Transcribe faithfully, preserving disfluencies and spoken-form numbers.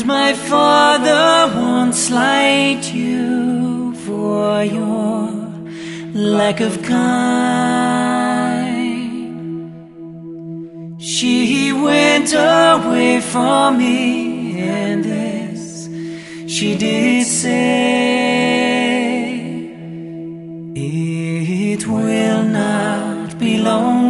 my father won't slight you for your lack of kind. She went away from me, and this she did say, it will not be long